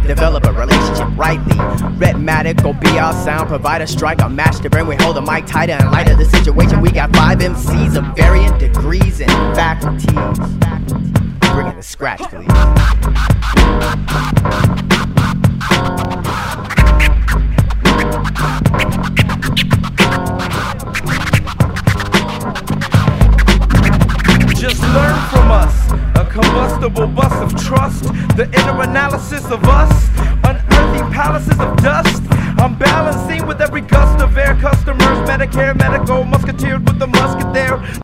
develop a relationship rightly. Rhythmatic or be our sound provider, strike or match the brain. We hold the mic tighter in light of the situation. We got 5 MCs of varying degrees and faculties. Bring it to scratch, please. Just learn from us, a combustible bus of trust, the inner analysis of us, unearthing palaces of dust. I'm balancing with every gust of air, customers, Medicare, medical, musketeered with the musket there.